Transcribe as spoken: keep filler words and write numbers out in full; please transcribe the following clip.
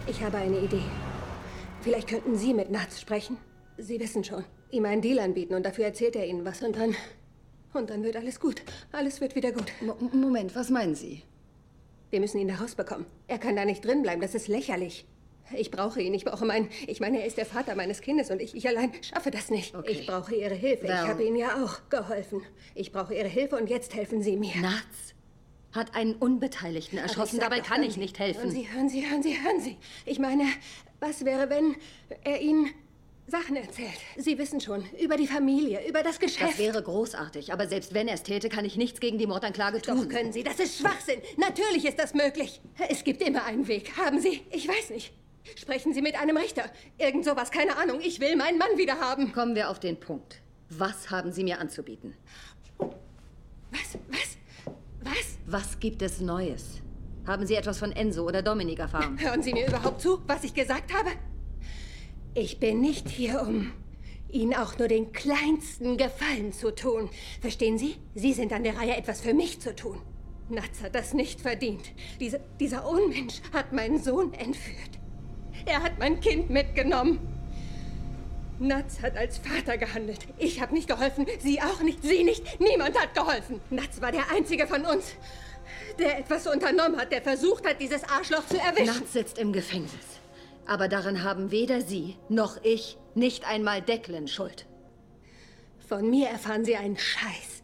Ich habe eine Idee. Vielleicht könnten Sie mit Natz sprechen. Sie wissen schon. Ihm einen Deal anbieten und dafür erzählt er Ihnen was. Und dann... Und dann wird alles gut. Alles wird wieder gut. Mo Moment, was meinen Sie? Wir müssen ihn da rausbekommen. Er kann da nicht drin bleiben. Das ist lächerlich. Ich brauche ihn. Ich brauche meinen... Ich meine, er ist der Vater meines Kindes und ich, ich allein schaffe das nicht. Okay. Ich brauche Ihre Hilfe. Well. Ich habe Ihnen ja auch geholfen. Ich brauche Ihre Hilfe und jetzt helfen Sie mir. Natz hat einen Unbeteiligten erschossen. Dabei kann ich nicht helfen. Hören Sie, hören Sie, hören Sie, hören Sie. Ich meine, was wäre, wenn er Ihnen Sachen erzählt? Sie wissen schon, über die Familie, über das Geschäft. Das wäre großartig. Aber selbst wenn er es täte, kann ich nichts gegen die Mordanklage tun. Doch können Sie. Das ist Schwachsinn. Natürlich ist das möglich. Es gibt immer einen Weg. Haben Sie? Ich weiß nicht. Sprechen Sie mit einem Richter. Irgend sowas, keine Ahnung. Ich will meinen Mann wieder haben. Kommen wir auf den Punkt. Was haben Sie mir anzubieten? Was? Was? Was? Was gibt es Neues? Haben Sie etwas von Enzo oder Dominik erfahren? Hören Sie mir überhaupt zu, was ich gesagt habe? Ich bin nicht hier, um Ihnen auch nur den kleinsten Gefallen zu tun. Verstehen Sie? Sie sind an der Reihe, etwas für mich zu tun. Natz hat das nicht verdient. Diese, dieser Unmensch hat meinen Sohn entführt. Er hat mein Kind mitgenommen. Natz hat als Vater gehandelt. Ich habe nicht geholfen, Sie auch nicht, Sie nicht. Niemand hat geholfen. Natz war der Einzige von uns, der etwas unternommen hat, der versucht hat, dieses Arschloch zu erwischen. Natz sitzt im Gefängnis. Aber daran haben weder Sie noch ich, nicht einmal Declan Schuld. Von mir erfahren Sie einen Scheiß.